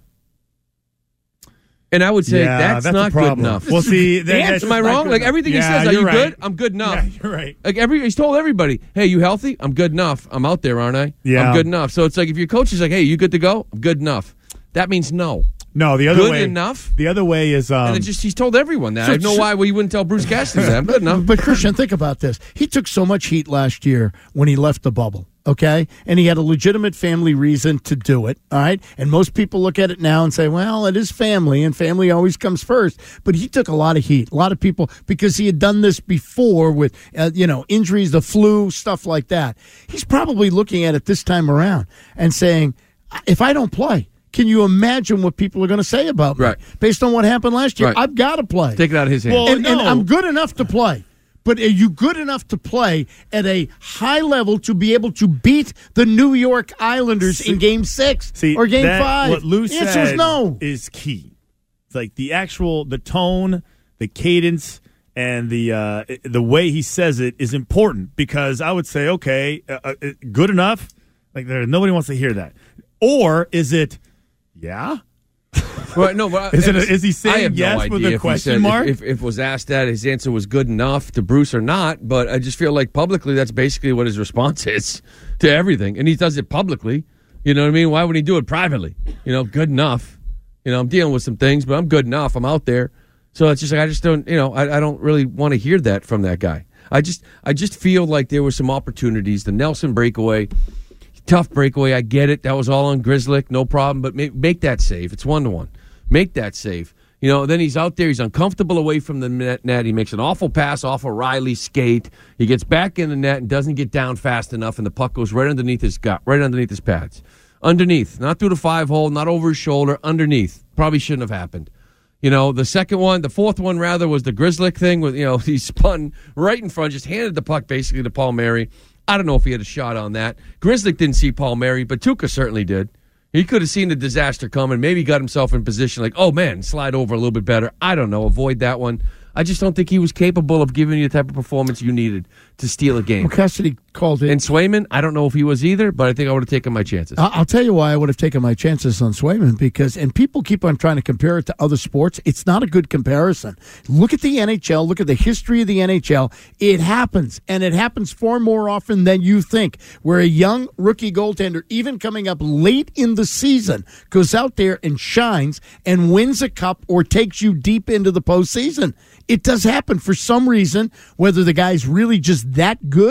And I would say, Yeah, that's, that's not a good problem. enough. Well, see, that- Am that's I just not wrong? good Like enough. everything he Yeah, says, are you're you right. good? I'm good enough. Yeah, you're right. Like every he's told everybody, hey, you healthy? I'm good enough. I'm out there, aren't I? Yeah. I'm good enough. So it's like if your coach is like, hey, you good to go? I'm good enough. That means no. No, the other Good way. enough? The other way is. Um, And it just he's told everyone that. So- I don't know so- why well, you wouldn't tell Bruce Cassidy that. I'm good enough. But, Christian, think about this. He took so much heat last year when he left the bubble, okay? And he had a legitimate family reason to do it, all right? And most people look at it now and say, well, it is family, and family always comes first. But he took a lot of heat, a lot of people, because he had done this before with, uh, you know, injuries, the flu, stuff like that. He's probably looking at it this time around and saying, if I don't play, can you imagine what people are going to say about me? Right. Based on what happened last year, Right. I've got to play. Take it out of his hands. Well, and, and no. I'm good enough to play. But are you good enough to play at a high level to be able to beat the New York Islanders See- in Game Six See, or Game that- Five? What Lou the answer said is no. is key. It's like the actual, the tone, the cadence, and the uh, the way he says it is important, because I would say, okay, uh, uh, good enough. Like there, nobody wants to hear that. Or is it, yeah? Right, no, but Is it a- it's- is he saying I have yes no with idea a if he question said- mark? If, if, if was asked that, his answer was good enough to Bruce or not. But I just feel like publicly, that's basically what his response is to everything, and he does it publicly. You know what I mean? Why would he do it privately? You know, good enough. You know, I'm dealing with some things, but I'm good enough. I'm out there, so it's just like I just don't. You know, I, I don't really want to hear that from that guy. I just, I just feel like there were some opportunities. The Nelson breakaway. Tough breakaway. I get it. That was all on Grzelcyk. No problem. But make, make that save. It's one to one. Make that save. You know, then he's out there. He's uncomfortable away from the net. net. He makes an awful pass off of Riley's skate. He gets back in the net and doesn't get down fast enough, and the puck goes right underneath his gut, right underneath his pads. Underneath. Not through the five hole, not over his shoulder. Underneath. Probably shouldn't have happened. You know, the second one, the fourth one, rather, was the Grzelcyk thing with, you know, he spun right in front, just handed the puck basically to Palmieri. I don't know if he had a shot on that. Grzelcyk didn't see Palmieri, but Tuukka certainly did. He could have seen the disaster coming, maybe got himself in position like, oh, man, slide over a little bit better. I don't know. Avoid that one. I just don't think he was capable of giving you the type of performance you needed to steal a game. Well, Cassidy called it. And Swayman, I don't know if he was either, but I think I would have taken my chances. I- I'll tell you why I would have taken my chances on Swayman, because, and people keep on trying to compare it to other sports. It's not a good comparison. Look at the N H L. Look at the history of the N H L. It happens, and it happens far more often than you think, where a young rookie goaltender, even coming up late in the season, goes out there and shines and wins a cup or takes you deep into the postseason. It does happen for some reason, whether the guy's really just that good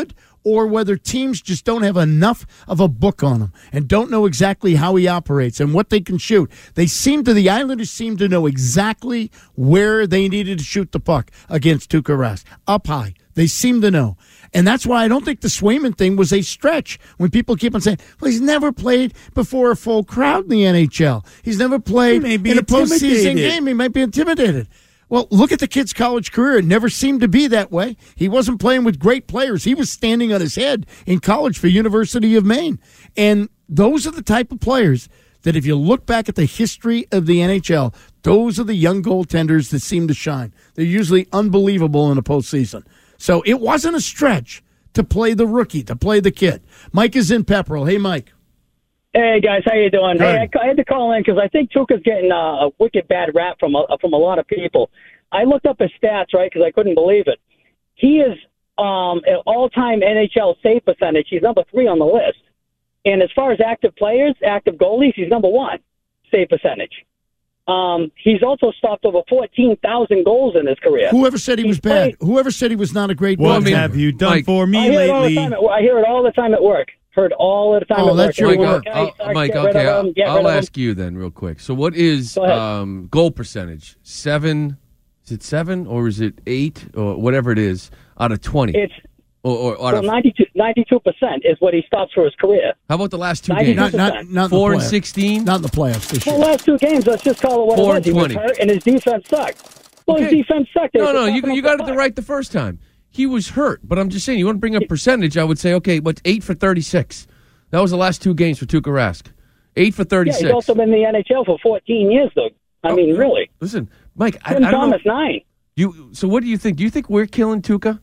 or whether teams just don't have enough of a book on him and don't know exactly how he operates and what they can shoot. They seem to, the Islanders seem to know exactly where they needed to shoot the puck against Tuukka Rask. Up high. They seem to know. And that's why I don't think the Swayman thing was a stretch when people keep on saying, well, he's never played before a full crowd in the N H L. He's never played He may be in a postseason intimidated. game. He might be intimidated. Well, look at the kid's college career. It never seemed to be that way. He wasn't playing with great players. He was standing on his head in college for University of Maine. And those are the type of players that if you look back at the history of the N H L, those are the young goaltenders that seem to shine. They're usually unbelievable in the postseason. So it wasn't a stretch to play the rookie, to play the kid. Mike is in Pepperell. Hey, Mike. Hey, guys. How you doing? Good. Hey, I, I had to call in because I think Tuukka's getting uh, a wicked bad rap from a, from a lot of people. I looked up his stats, right, because I couldn't believe it. He is um, an all-time N H L save percentage. He's number three on the list. And as far as active players, active goalies, he's number one save percentage. Um, he's also stopped over fourteen thousand goals in his career. Whoever said he was bad? Whoever said he was not a great What goaltender? have you done Mike, for me I hear, it all the lately? time at, I hear it all the time at work. Heard all the time Oh, at that's work. your Mike, work. I'll, I'll- Mike, okay, I'll, I'll ask you then real quick. So what is Go ahead. um, goal percentage? Seven? Is it seven or is it eight or whatever it is out of twenty? It's or, or out well, of, ninety-two percent is what he stops for his career. how about the last two ninety-two games? percent. Not, not, not Four in and the playoffs. sixteen? Not in the playoffs this Well, year. last two games, let's just call it what Four it was. He and was twenty. hurt, and his defense sucked. Well, Okay. his defense sucked. They No, were no, you stopping you him got for it puck. right the first time. He was hurt, but I'm just saying, you want to bring up percentage, I would say, okay, what's eight for thirty-six? That was the last two games for Tuukka Rask. Eight for Yeah, thirty-six. he's also been in the N H L for fourteen years, though. I Oh, mean, really. Listen, Mike, I, I Tim don't Thomas, know. nine. You, so what do you think? Do you think we're killing Tuukka?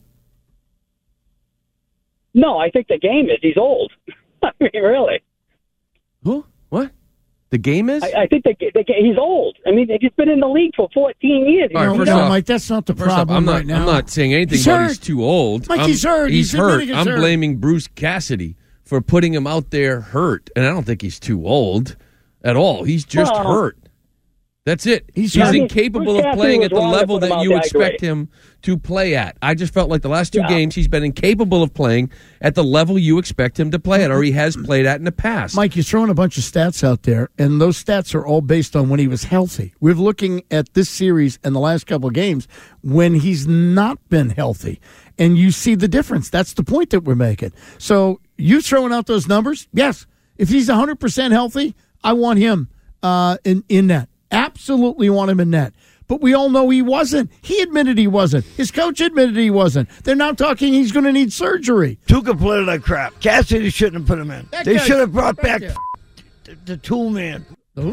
No, I think the game is. He's old. I mean, really. Who? What? The game is? I, I think the, the he's old. I mean, he's been in the league for fourteen years. All right, No, first no, off- Mike, that's not the First off, problem I'm not, right now. I'm not saying anything He's about hurt. he's too old. Mike, I'm- he's hurt. He's, He's hurt. admitting he's I'm hurt. blaming Bruce Cassidy for putting him out there hurt, and I don't think he's too old at all. He's just Well, hurt. That's it. He's He's, hurt. incapable Bruce of Cassidy playing was at the wrong to level put him that out you there, I expect agree. him to play at. I just felt like the last two Yeah. games he's been incapable of playing at the level you expect him to play at, or he has played at in the past. Mike, you're throwing a bunch of stats out there, and those stats are all based on when he was healthy. We're looking at this series and the last couple of games when he's not been healthy, and you see the difference. That's the point that we're making. So you throwing out those numbers? Yes. If he's one hundred percent healthy, I want him uh, in, in net. Absolutely want him in net. But we all know he wasn't. He admitted he wasn't. His coach admitted he wasn't. They're now talking he's going to need surgery. Tuukka played like crap. Cassidy shouldn't have put him in. That They guy- should have brought that back guy- the, the tool man.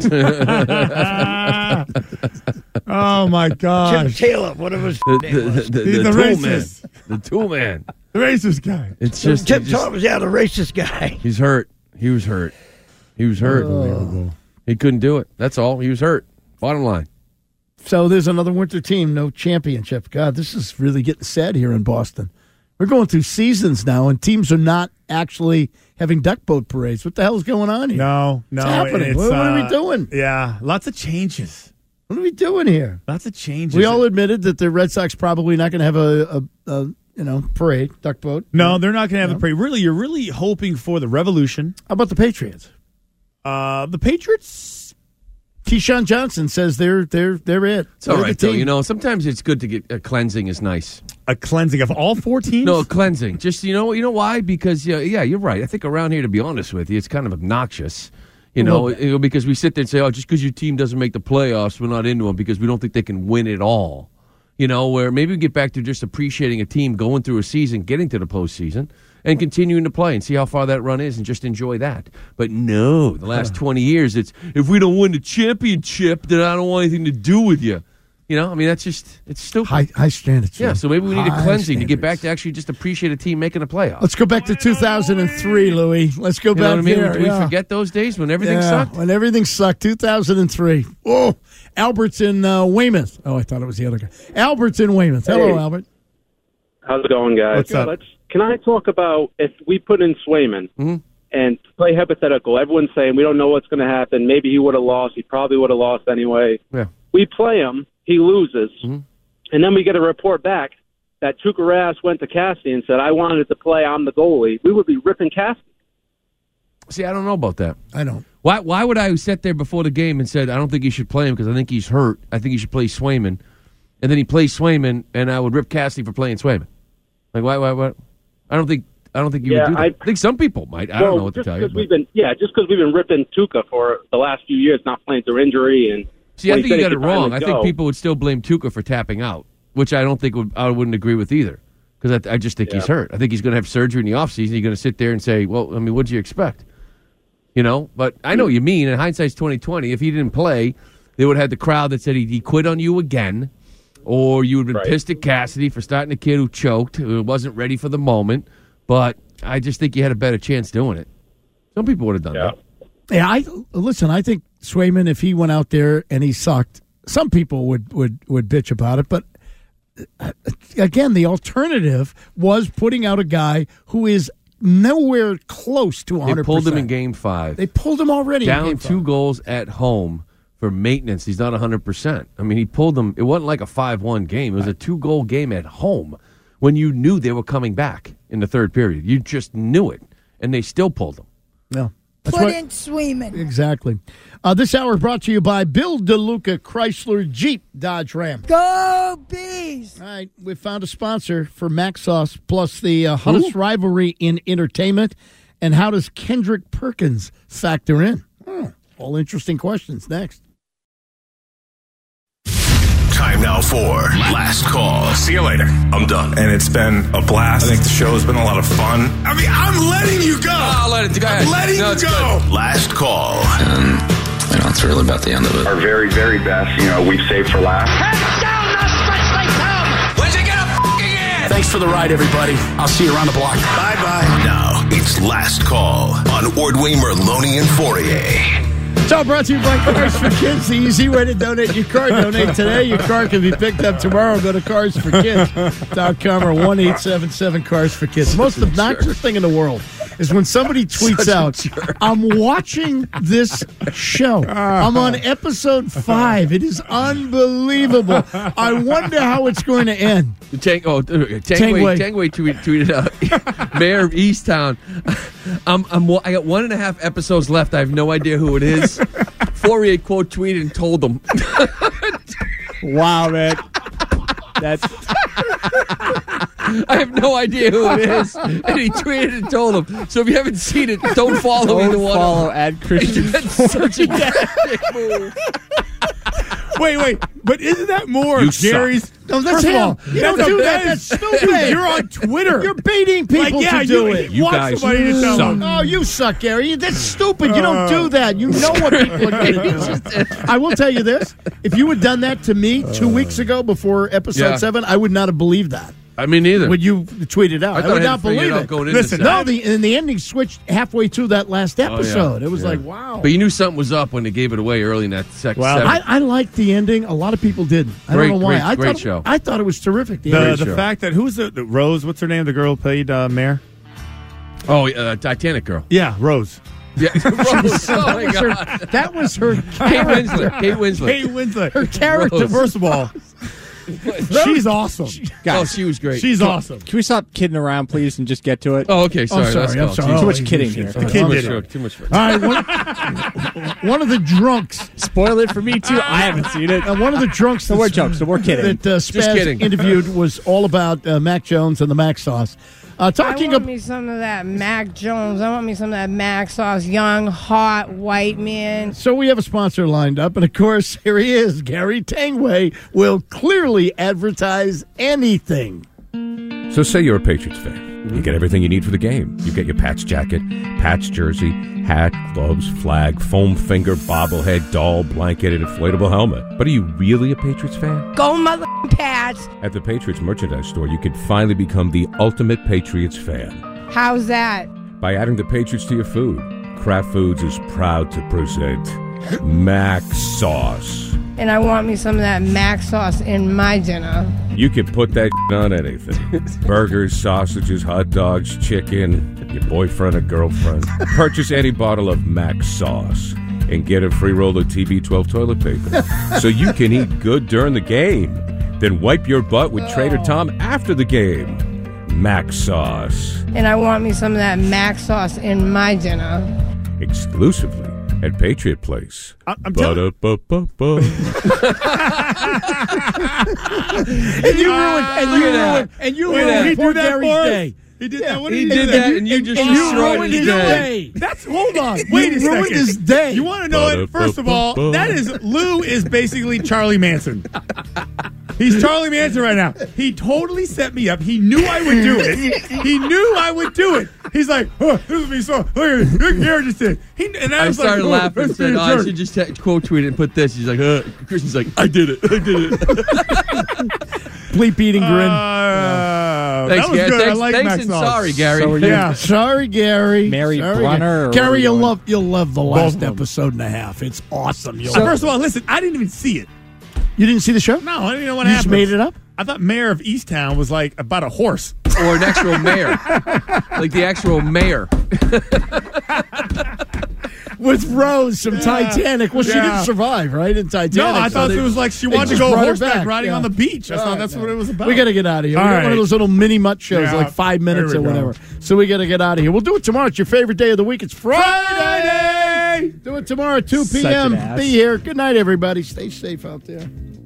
Oh my Chip gosh. Taylor, whatever his the, name the, was. the, He's the the tool racist. man. The tool man. The racist guy. It's just, Chip he just- Thomas, yeah, the racist guy. he's hurt. He was hurt. He was hurt. He couldn't do it. That's all. He was hurt. Bottom line. So there's another winter team, no championship. God, this is really getting sad here in Boston. We're going through seasons now, and teams are not actually having duck boat parades. What the hell's going on here? No, no. What's happening? it's, What, what are we uh, doing? Yeah, lots of changes. What are we doing here? Lots of changes. We all admitted that the Red Sox probably not going to have a, a, a you know parade, duck boat. No, they're not going to have No. the parade. Really, you're really hoping for the revolution. How about the Patriots? Uh, the Patriots. Keyshawn Johnson says they're they're they're it. It's all They're right, the though. team. You know, sometimes it's good to get a cleansing is nice. A cleansing of all four teams? No, a cleansing. Just, you know, you know why? Because, yeah, yeah, you're right. I think around here, to be honest with you, it's kind of obnoxious. You know, you know, because we sit there and say, oh, just because your team doesn't make the playoffs, we're not into them because we don't think they can win it all. You know, where maybe we get back to just appreciating a team going through a season, getting to the postseason, and continuing to play and see how far that run is and just enjoy that. But no, the last twenty years, it's if we don't win the championship, then I don't want anything to do with you. You know, I mean, that's just, it's stupid. High, high standards. Yeah, man. so maybe we need a High cleansing to get standards. back to actually just appreciate a team making a playoff. Let's go back to two thousand three, Louis. Let's go You know back what I mean? there. Do we yeah. forget those days when everything Yeah, sucked? When everything sucked, two thousand three. Oh, Albert's in uh, Weymouth. Oh, I thought it was the other guy. Albert's in Weymouth. Hello, Hey. Albert. How's it going, guys? What's up? Let's, can I talk about if we put in Swayman Mm-hmm. and play hypothetical? Everyone's saying we don't know what's going to happen. Maybe he would have lost. He probably would have lost anyway. Yeah. We play him. He loses. Mm-hmm. And then we get a report back. that Tuukka Rask went to Cassidy and said, I wanted to play, I'm the goalie, we would be ripping Cassidy. See, I don't know about that. I don't. Why Why would I sit there before the game and said, I don't think he should play him because I think he's hurt. I think he should play Swayman. And then he plays Swayman, and I would rip Cassidy for playing Swayman. Like, why, why, why? I don't think I don't think you Yeah, would do that. I- I think some people might. I well, don't know what to just tell you. 'cause but- We've been, yeah, just because we've been ripping Tuukka for the last few years, not playing through injury. and See, I when think he you said got he it could wrong. finally I think go- people would still blame Tuukka for tapping out, which I don't think would, I wouldn't agree with either. Because I, I just think he's Yeah. hurt. I think he's going to have surgery in the offseason. He's going to sit there and say, well, I mean, what did you expect? You know? But I know what you mean. In hindsight's twenty twenty. If he didn't play, they would have had the crowd that said he, he quit on you again. Or you would have been Right. pissed at Cassidy for starting a kid who choked, who wasn't ready for the moment. But I just think you had a better chance doing it. Some people would have done Yeah. that. Yeah, I listen. I think Swayman, if he went out there and he sucked, some people would would would bitch about it. But uh, again, the alternative was putting out a guy who is nowhere close to one They hundred pulled percent. him in game five. They pulled him already. in Down game two five. goals at home for maintenance. He's not one hundred percent. I mean, he pulled them. It wasn't like a five one game. It was a two-goal game at home when you knew they were coming back in the third period. You just knew it, and they still pulled him. No. That's Put what- in Swayman. Exactly. Uh, this hour brought to you by Bill DeLuca Chrysler Jeep Dodge Ram. Go Bees! All right, we found a sponsor for Max Sauce, plus the uh, hottest rivalry in entertainment. And how does Kendrick Perkins factor in? Oh, all interesting questions next. Time now for Last Call. See you later. I'm done. And it's been a blast. I think the show's been a lot of fun. I mean, I'm letting you go. I'll let it go. I'm letting No, you it's go. Last Call. And, you know, it's really about the end of it. Our very, very best, you know, we've saved for last. Thanks for the ride, everybody. I'll see you around the block. Bye-bye. Now, it's Last Call on Ordway, Merloni, and Fourier. It's all brought to you by Cars for Kids, the easy way to donate your car. Donate today. Your car can be picked up tomorrow. Go to cars for kids dot com or one eight seven seven cars for kids. The most obnoxious thing in the world is when somebody tweets out, I'm watching this show. I'm on episode five. It is unbelievable. I wonder how it's going to end. Tang, oh, uh, Tangway, Tangway. Tangway tweet, tweeted out, Mayor of Easttown. I'm, I'm, I got one and a half episodes left. I have no idea who it is. Fourier quote tweeted and told them. Wow, man. That's. I have no idea who it is. And he tweeted and told them. So if you haven't seen it, don't follow Don't either one. follow at Christian. That's such a dick move. Wait, wait, but isn't that more You of Jerry's? suck. No, that's First of him. all, You don't that's do a- that. That's stupid. Dude, you're on Twitter. You're baiting people Like, yeah, to do you, it. You want guys somebody to tell them. Oh, you suck, Gary. That's stupid. You don't do that. You know what people are going to do. I will tell you this. If you had done that to me two weeks ago before episode Yeah. seven, I would not have believed that. I mean, neither. When you tweeted out, I I, thought would I had not to figure it believe out it. going into Listen, the no, set. the, and the ending switched halfway through that last Oh, yeah. episode. It was Yeah. like, wow. But you knew something was up when they gave it away early in that second. Well, I, I liked the ending. A lot of people didn't. I Great, don't know why. great, I great thought, show. I thought it was terrific. The, The, ending. the fact that who's the, the Rose? What's her name? The girl who played uh, Mayor. Oh, uh, Titanic girl. Yeah, Rose. Yeah, Rose. Oh, that, my was her, God. that was her Kate character. Winslet. Kate Winslet. Kate Winslet. Her character. Rose. First of all, she's awesome. Oh, she was great. She's awesome. Can we stop kidding around, please, and just get to it? Oh, okay. Sorry. sorry, let's I'm go. sorry. Jeez. Too Oh, much you kidding should- here. sorry. Kid Too much did it. joke, Too much fun. All right, one, one of the drunks. Spoil it for me, too. I haven't seen it. Uh, one of the drunks. No more that's- jokes. No more kidding. That uh, Just Spaz kidding. interviewed was all about uh, Mac Jones and the Mac Sauce. Uh, talking I want about. me some of that Mac Jones. I want me some of that Mac Sauce. Young, hot, white man. So we have a sponsor lined up, and of course, here he is. Gary Tangway will clearly advertise anything. So say you're a Patriots fan. You get everything you need for the game. You get your Pats jacket, Pats jersey, hat, gloves, flag, foam finger, bobblehead, doll, blanket, and inflatable helmet. But are you really a Patriots fan? Go mother Pats. At the Patriots merchandise store, you can finally become the ultimate Patriots fan. How's that? By adding the Patriots to your food. Kraft Foods is proud to present Mac Sauce. And I want me some of that Mac Sauce in my dinner. You can put that on anything. Burgers, sausages, hot dogs, chicken, your boyfriend or girlfriend. Purchase any bottle of Mac Sauce and get a free roll of T B twelve toilet paper so you can eat good during the game. Then wipe your butt with Trader Tom after the game. Mac Sauce. And I want me some of that mac sauce in my dinner. Exclusively at Patriot Place. I- I'm telling Ba-da-ba-ba-ba. And you ruined, and you Look at that. ruined, and you Look at ruined that. poor He did that Gary's for us? day. He did that. What did He he, did do that, and you just and you destroyed ruined his his day. day. That's hold on. Wait a You ruined second. his day. You want to know it? First of all, that is Lou is basically Charlie Manson. He's Charlie Manson right now. He totally set me up. He knew I would do it. He knew I would do it. He's like, oh, this would be so. Look at look, Gary just did. He, and I, I was started like, laughing oh, and that's said, being oh, a I jerk. should just te- quote tweet it and put this. He's like, uh. Christian's like, I did it. I did it. Bleep eating grin. Uh, Thanks, that was Gary. good. I Thanks, like thanks Max and Sauce. sorry, Gary. So are you- Yeah. Sorry, Gary. Mary Sorry, Brunner or Gary, what are you you'll doing? love you'll love the Both last of them. episode and a half. It's awesome. You'll So, love first of all, listen, I didn't even see it. You didn't see the show? No, I didn't know what You happened. just made it up? I thought Mayor of Easttown was like about a horse. Or an actual mayor. Like the actual mayor. With Rose from Yeah. Titanic. Well, she Yeah. didn't survive, right? In Titanic. No, I so thought they- it was like she they wanted to just go brought her horseback back, riding yeah. on the beach. I All thought right, that's man. what it was about. We got to get out of here. All We got right. one of those little mini mutt shows, Yeah. like five minutes There or we go. whatever. So we got to get out of here. We'll do it tomorrow. It's your favorite day of the week. It's Friday. Do it tomorrow at two Such p.m. an ass. Be here. Good night, everybody. Stay safe out there.